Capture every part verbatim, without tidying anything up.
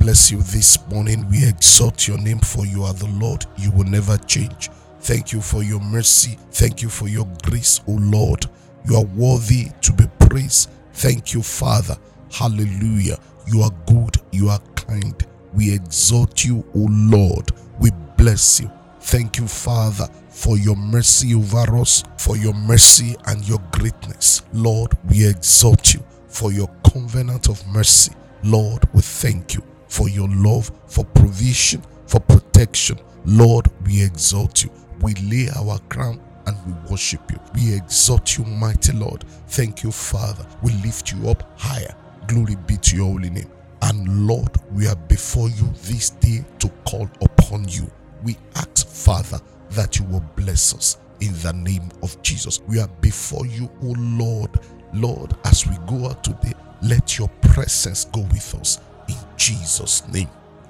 bless you this morning. We exalt your name, for you are the Lord. You will never change. Thank you for your mercy. Thank you for your grace, O Lord. You are worthy to be praised. Thank you, Father. Hallelujah. You are good. You are kind. We exalt you, O Lord. We bless you. Thank you, Father, for your mercy over us, for your mercy and your greatness. Lord, we exalt you for your covenant of mercy. Lord, we thank you for your love, for provision, for protection. Lord, we exalt you. We lay our crown and we worship you. We exalt you, mighty Lord. Thank you, Father. We lift you up higher. Glory be to your holy name. And Lord, we are before you this day to call upon you. We ask, Father, that you will bless us in the name of Jesus. We are before you, O Lord. Lord, as we go out today, let your presence go with us in Jesus' name.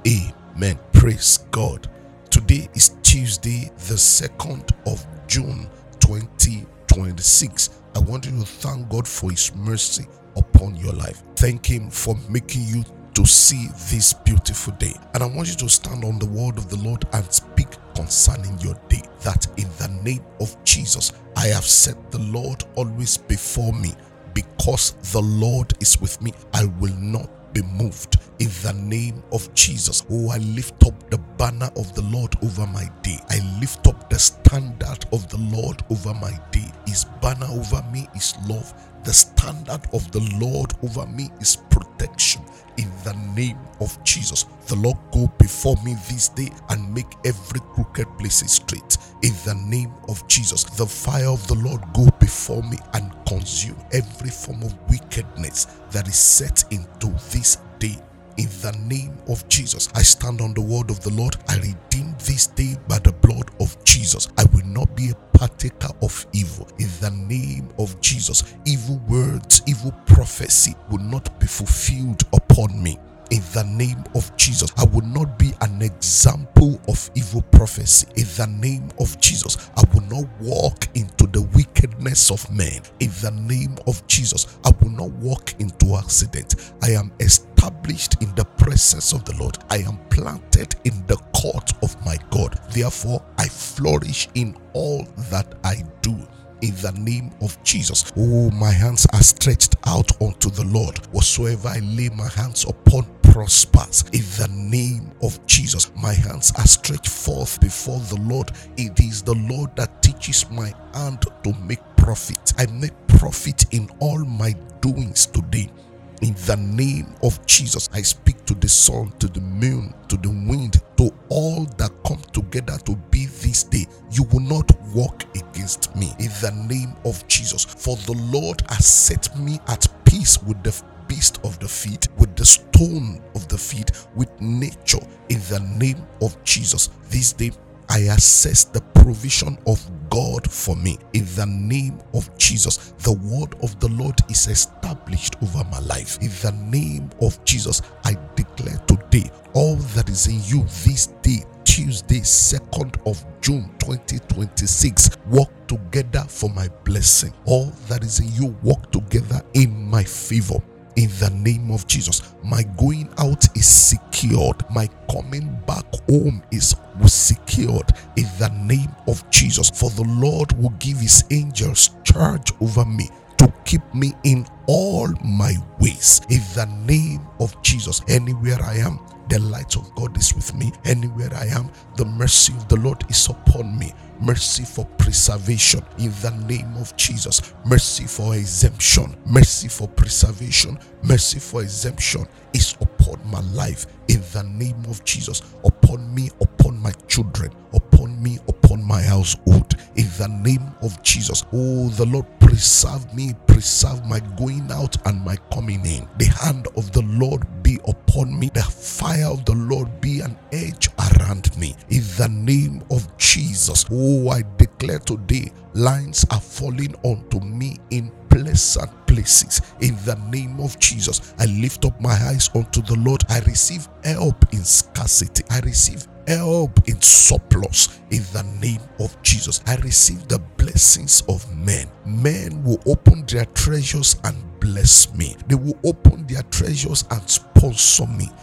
Amen. Praise God. Today is Tuesday, the second of June, twenty twenty-six. I want you to thank God for his mercy upon your life. Thank him for making you to see this beautiful day. And I want you to stand on the word of the Lord and speak concerning your day, that in the name of Jesus, I have set the Lord always before me. Because the Lord is with me, I will not be moved. In the name of Jesus, oh, I lift up the banner of the Lord over my day. I lift up the standard of the Lord over my day. His banner over me is love. The standard of the Lord over me is protection. In the name of Jesus, the Lord go before me this day and make every crooked place straight. In the name of Jesus, the fire of the Lord go before me and consume every form of wickedness that is set into this day. In the name of Jesus, I stand on the word of the Lord. I redeem this day by the blood of Jesus. I will not be a partaker of evil. In the name of Jesus, evil words, evil prophecy will not be fulfilled upon me. In the name of Jesus, I will not be an example of evil prophecy. In the name of Jesus, I will not walk into the wickedness of men. In the name of Jesus, I will not walk into accident. I am established in the presence of the Lord. I am planted in the court of my God. Therefore, I flourish in all that I do. In the name of Jesus, oh, my hands are stretched out unto the Lord. Whatsoever I lay my hands upon prospers. In the name of Jesus, my hands are stretched forth before the Lord. It is the Lord that teaches my hand to make profit. I make profit in all my doings today. In the name of Jesus, I speak to the sun, to the moon, to the wind, to all that come together to be this day. You will not walk against me. In the name of Jesus, for the Lord has set me at peace with the beast of the field, with the stone of the field, with nature. In the name of Jesus, this day I assess the provision of God for me. In the name of Jesus, the word of the Lord is established over my life. In the name of Jesus, I declare today, all that is in you this day, Tuesday, second of June twenty twenty-six, work together for my blessing. All that is in you work together in my favor. In the name of Jesus, my going out is secured. My coming back home is secured. In the name of Jesus, for the Lord will give his angels charge over me to keep me in all my ways. In the name of Jesus, anywhere I am, the light of God is with me. Anywhere I am, the mercy of the Lord is upon me. Mercy for preservation in the name of Jesus. Mercy for exemption. Mercy for preservation. Mercy for exemption is upon my life in the name of Jesus. Upon me, upon my children, upon me, upon my household in the name of Jesus. Oh, the Lord preserve me, preserve my going out and my coming in. The hand of the Lord be upon me. The fire of the Lord be an edge around me in the name of Jesus. Oh, I declare today, lines are falling onto me in pleasant places in the name of Jesus. I lift up my eyes unto the Lord. I receive help in scarcity. I receive help in surplus in the name of Jesus. I receive the blessings of men. Men will open their treasures and bless me. They will open their treasures and sponsor me in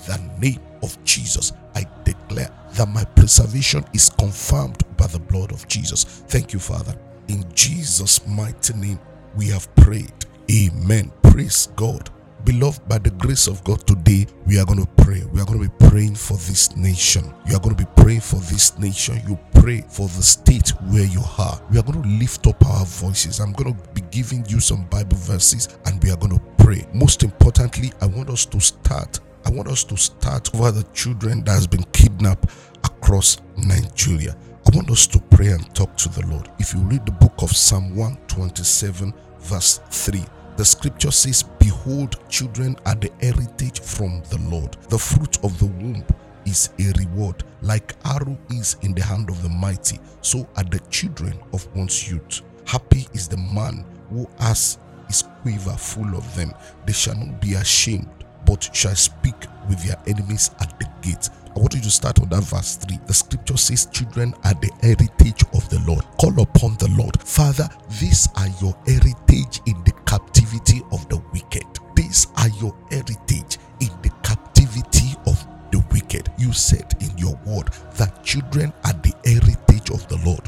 the name of Jesus, I declare that my preservation is confirmed by the blood of Jesus. Thank you, Father. In Jesus' mighty name, we have prayed. Amen. Praise God. Beloved, by the grace of God, today we are going to pray. We are going to be praying for this nation. You are going to be praying for this nation. You pray for the state where you are. We are going to lift up our voices. I'm going to be giving you some Bible verses and we are going to pray. Most importantly, I want us to start. I want us to start over the children that has been kidnapped across Nigeria. I want us to pray and talk to the Lord. If you read the book of Psalm one twenty-seven, verse three, the scripture says, behold, children are the heritage from the Lord. The fruit of the womb is a reward. Like arrow is in the hand of the mighty, so are the children of one's youth. Happy is the man who has his quiver full of them. They shall not be ashamed, but shall speak with their enemies at the gate. I want you to start on that verse three. The scripture says, children are the heritage of the Lord. Call upon the Lord. Father, these are your heritage in the captivity of the wicked. These are your heritage in the captivity of the wicked. You said in your word that children are the heritage of the Lord.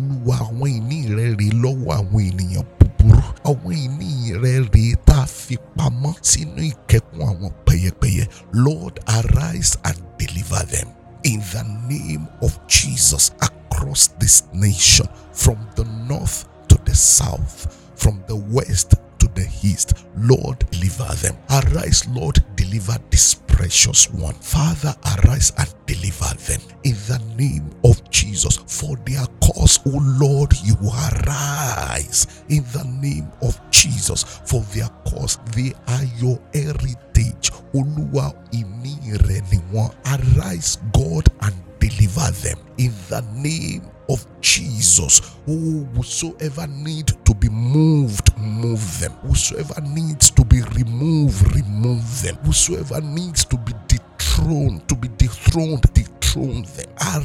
Lord, arise and deliver them in the name of Jesus across this nation, from the north to the south, from the west to the east. Lord, deliver them. Arise, Lord, deliver this precious one. Father, arise and deliver them in the name of Jesus. For their cause, O Lord, you arise in the name of Jesus. For their cause, they are your heritage. Oluwa inire niwon. Arise, God, and deliver them in the name of Jesus. Oh, whosoever need to be moved, move them. Whosoever needs to be removed, remove them. Whosoever needs to be dethroned, to be dethroned, dethrone them.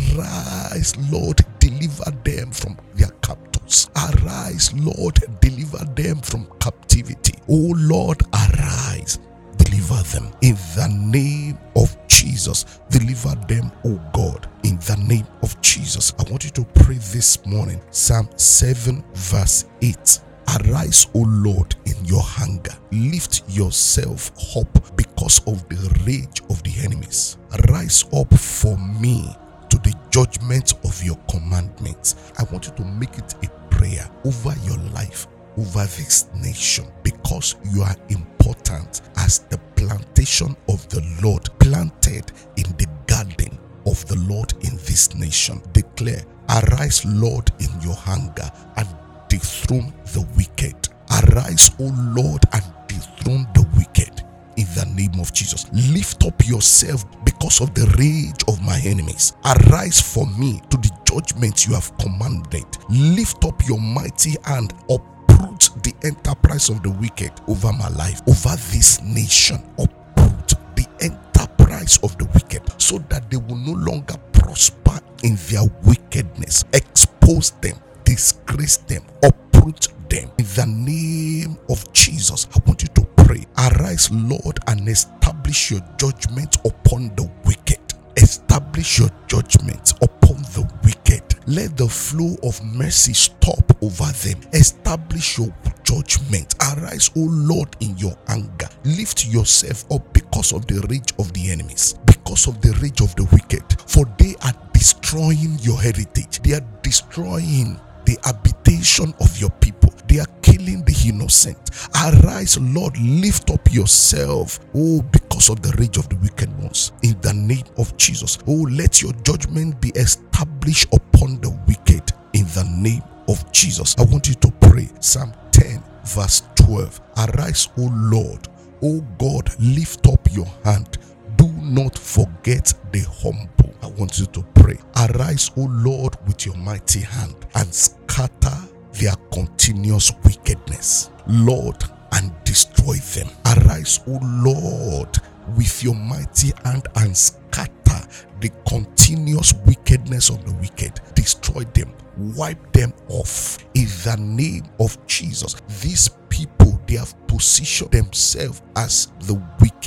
Arise, Lord, deliver them from their captors. Arise, Lord, deliver them from captivity. Oh Lord, arise, deliver them in the name of Jesus. Deliver them, oh God, in the name of Jesus. I want you to pray this morning. Psalm seven, verse eight. Arise, O Lord, in your anger. Lift yourself up because of the rage of the enemies. Rise up for me to the judgment of your commandments. I want you to make it a prayer over your life, over this nation, because you are important as the plantation of the Lord, planted in the garden of the Lord in this nation. Declare, arise, Lord, in your anger and dethrone the wicked. Arise, O Lord, and dethrone the wicked in the name of Jesus. Lift up yourself because of the rage of my enemies. Arise for me to the judgment you have commanded. Lift up your mighty hand, uproot the enterprise of the wicked over my life, over this nation. Uproot the enterprise of the wicked so that they will no longer prosper in their wickedness. Expose them, disgrace them, uproot them in the name of Jesus. I want you to pray. Arise, Lord, and establish your judgment upon the wicked. Establish your judgment upon the wicked. Let the flow of mercy stop over them. Establish your judgment. Arise, O Lord, in your anger. Lift yourself up because of the rage of the enemies, because of the rage of the wicked. For they are destroying your heritage. They are destroying the habitation of your people. They are killing the innocent. Arise, Lord, lift up yourself. Oh, because of the rage of the wicked ones. In the name of Jesus. Oh, let your judgment be established upon the wicked. In the name of Jesus. I want you to pray. Psalm ten, verse twelve. Arise, O Lord. O God, lift up your hand. Do not forget the humble. I want you to pray. Arise, O Lord, with your mighty hand and scatter their continuous wickedness, Lord, and destroy them. Arise, O Lord, with your mighty hand and scatter the continuous wickedness of the wicked. Destroy them, wipe them off in the name of Jesus. These people, they have positioned themselves as the wicked.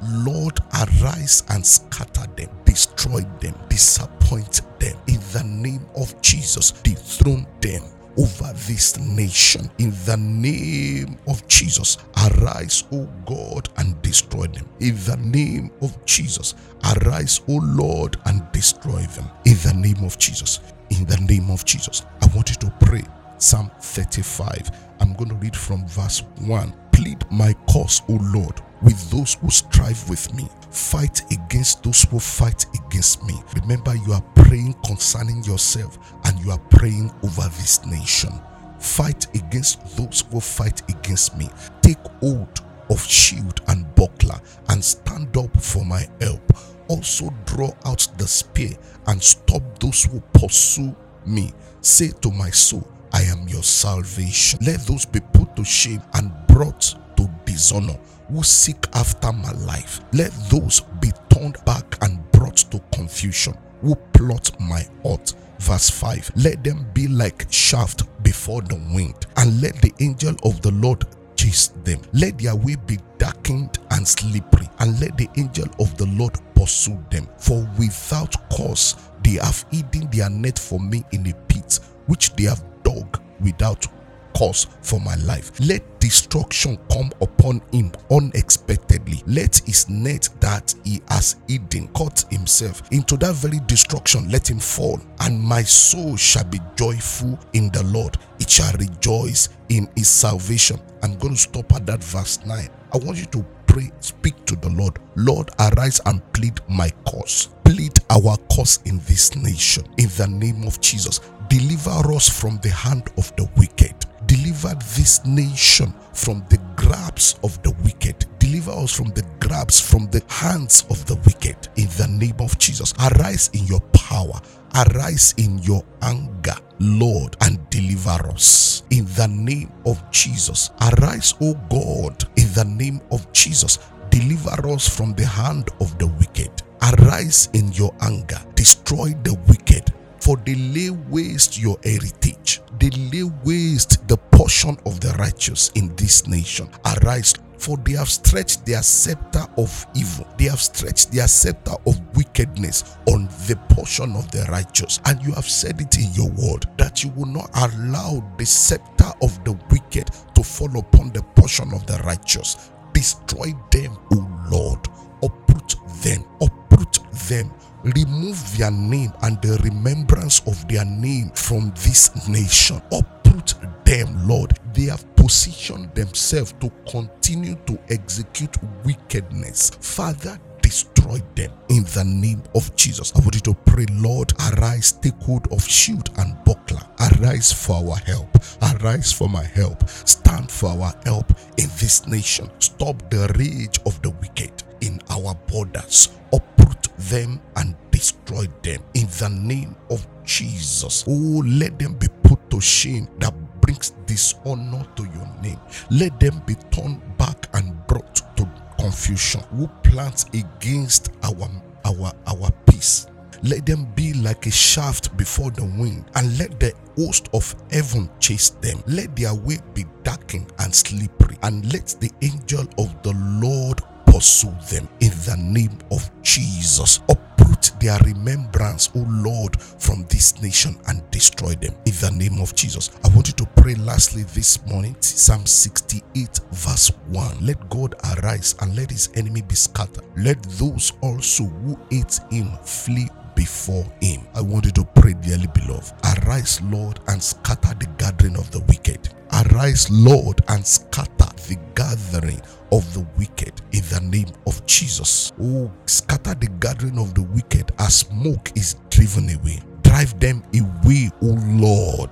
Lord, arise and scatter them, destroy them, disappoint them. In the name of Jesus, dethrone them over this nation. In the name of Jesus, arise, O God, and destroy them. In the name of Jesus, arise, O Lord, and destroy them. In the name of Jesus, in the name of Jesus. I want you to pray Psalm thirty-five. I'm going to read from verse one. Plead my cause, O Lord, with those who strive with me. Fight against those who fight against me. Remember, you are praying concerning yourself and you are praying over this nation. Fight against those who fight against me. Take hold of shield and buckler and stand up for my help. Also draw out the spear and stop those who pursue me. Say to my soul, I am your salvation. Let those be put to shame and brought to dishonor who seek after my life. Let those be turned back and brought to confusion who plot my hurt. Verse five. Let them be like shaft before the wind, and let the angel of the Lord chase them. Let their way be darkened and slippery, and let the angel of the Lord pursue them. For without cause they have hidden their net for me in a pit, which they have dug without cause for my life. Let destruction come upon him unexpectedly. Let his net that he has hidden cut himself into that very destruction. Let him fall. And my soul shall be joyful in the Lord. It shall rejoice in his salvation. I'm going to stop at that verse nine. I want you to pray, speak to the Lord. Lord, arise and plead my cause. Plead our cause in this nation. In the name of Jesus, deliver us from the hand of the wicked. Deliver this nation from the grabs of the wicked. Deliver us from the grabs, from the hands of the wicked. In the name of Jesus, arise in your power. Arise in your anger, Lord, and deliver us. In the name of Jesus, arise, O God. In the name of Jesus, deliver us from the hand of the wicked. Arise in your anger. Destroy the wicked. For they lay waste your heritage. They lay waste the portion of the righteous in this nation. Arise, for they have stretched their scepter of evil. They have stretched their scepter of wickedness on the portion of the righteous. And you have said it in your word that you will not allow the scepter of the wicked to fall upon the portion of the righteous. Destroy them, O Lord. Uproot them. Uproot them. Remove their name and the remembrance of their name from this nation. Uproot them, Lord. They have positioned themselves to continue to execute wickedness. Father, destroy them in the name of Jesus. I want you to pray, Lord, arise, take hold of shield and buckler. Arise for our help. Arise for my help. Stand for our help in this nation. Stop the rage of the wicked in our borders. Uproot them and destroy them in the name of Jesus. Oh, let them be put to shame that brings dishonor to your name. Let them be turned back and brought to confusion who plants against our our our peace. Let them be like a shaft before the wind, and let the host of heaven chase them. Let their way be darkened and slippery, and let the angel of the Lord pursue them in the name of Jesus. Uproot their remembrance, O Lord, from this nation and destroy them in the name of Jesus. I want you to pray lastly this morning, Psalm sixty-eight verse one. Let God arise and let his enemy be scattered. Let those also who hate him flee before him. I want you to pray, dearly beloved. Arise, Lord, and scatter the gathering of the wicked. Arise, Lord, and scatter the gathering of the wicked in the name of Jesus. Oh, scatter the gathering of the wicked as smoke is driven away. Drive them away, O Lord.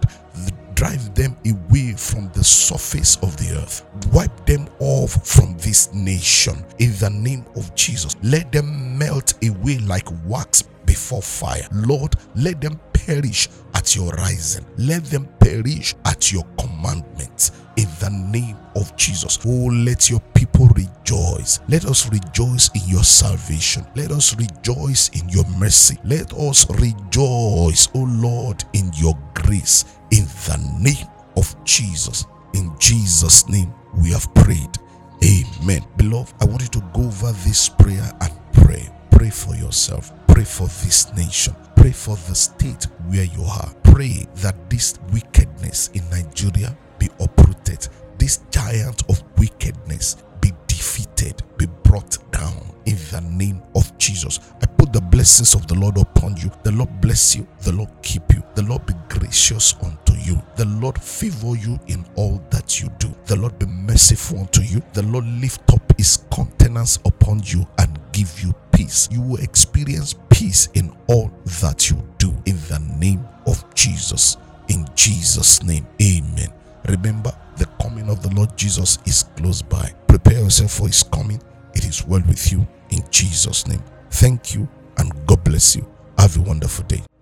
Drive them away from the surface of the earth. Wipe them off from this nation in the name of Jesus. Let them melt away like wax before fire. Lord, let them perish at your rising. Let them perish at your commandments in the name of Jesus. Oh, let your people rejoice. Let us rejoice in your salvation. Let us rejoice in your mercy. Let us rejoice, oh Lord, in your grace in the name of Jesus. In Jesus' name we have prayed. Amen. Beloved, I want you to go over this prayer and pray. Pray for yourself. Pray for this nation. Pray for the state where you are. Pray that this wickedness in Nigeria be uprooted. This giant of wickedness be defeated, be brought down in the name of Jesus. I put the blessings of the Lord upon you. The Lord bless you. The Lord keep you. The Lord be gracious unto you. The Lord favor you in all that you do. The Lord be merciful unto you. The Lord lift up his countenance upon you and give you peace. You will experience peace in all that you do in the name of Jesus. In Jesus' name, amen. Remember, the coming of the Lord Jesus is close by. Prepare yourself for his coming. It is well with you in Jesus' name. Thank you and God bless you. Have a wonderful day.